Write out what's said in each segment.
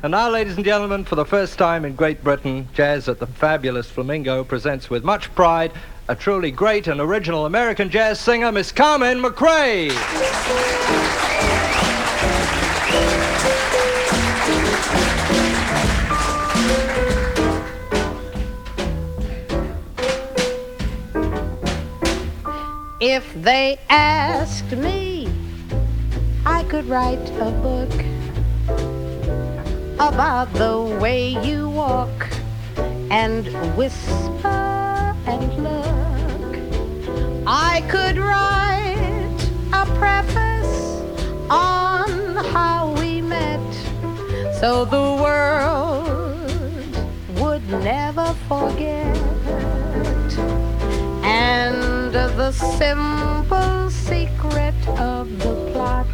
And now, ladies and gentlemen, for the first time in Great Britain, Jazz at the Fabulous Flamingo presents with much pride a truly great and original American jazz singer, Miss Carmen McRae. If they asked me, I could write a book about the way you walk and whisper and look. I could write a preface on how we met, so the world would never forget. And the simple secret of the plot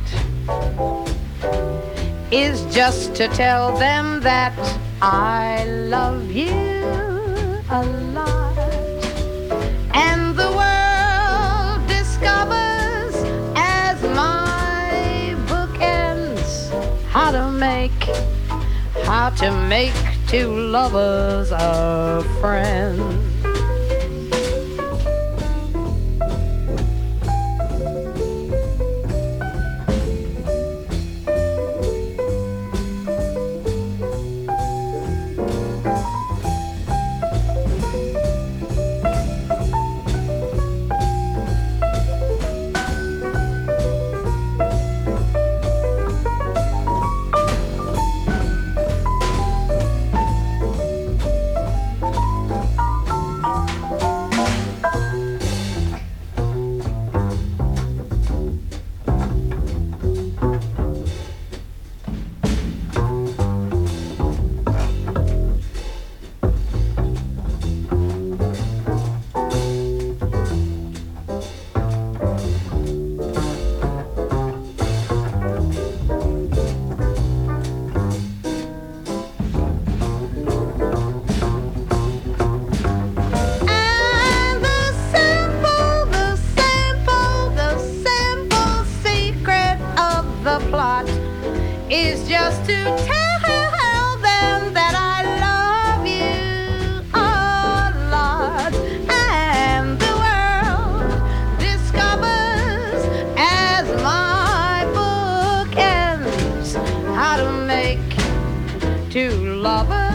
is just to tell them that I love you a lot. And the world discovers as my book ends how to make two lovers a friend. Is just to tell them that I love you a lot. And the world discovers as my book ends how to make two lovers